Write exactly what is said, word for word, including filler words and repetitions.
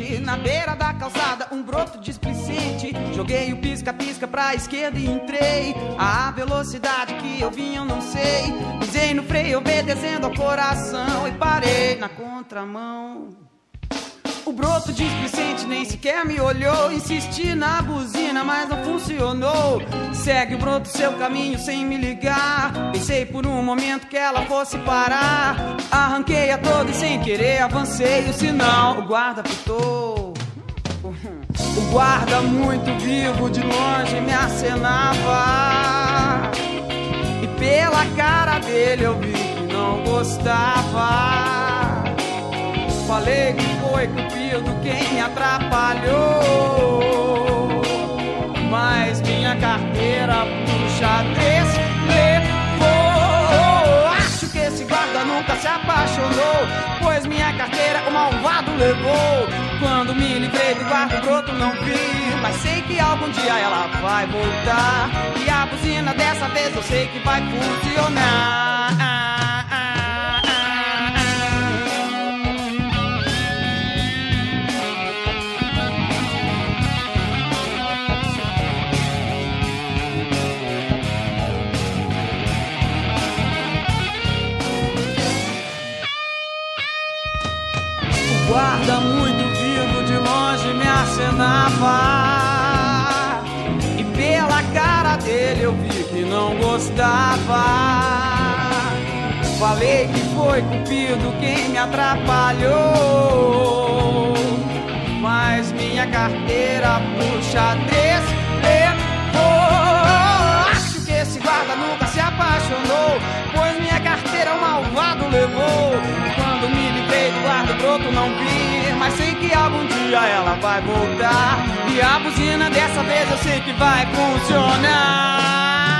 frente, na beira da calçada, um broto displicente. Joguei o pisca-pisca pra esquerda e entrei. A velocidade que eu vim eu não sei. Pisei no freio obedecendo ao coração e parei na contramão. O broto displicente nem sequer me olhou. Insisti na buzina, mas não funcionou. Segue o broto seu caminho sem me ligar. Pensei por um momento que ela fosse parar. Arranquei a toda e sem querer avancei o sinal. O guarda apitou. O guarda muito vivo de longe me acenava. E pela cara dele eu vi que não gostava. Falei que foi Cupido quem me atrapalhou, mas minha carteira pro xadrez levou. Acho que esse guarda nunca se apaixonou, pois minha carteira o malvado levou. Quando me livrei do guarda, o broto não vi, mas sei que algum dia ela vai voltar. E a buzina dessa vez eu sei que vai funcionar. Guarda muito vivo de longe me acenava. E pela cara dele eu vi que não gostava. Falei que foi Cupido quem me atrapalhou, mas minha carteira pro xadrez levou. Acho que esse guarda nunca se apaixonou, pois minha carteira o malvado levou. Quando me livrei do guarda, o broto não vi, mas sei que algum dia ela vai voltar. E a buzina dessa vez eu sei que vai funcionar.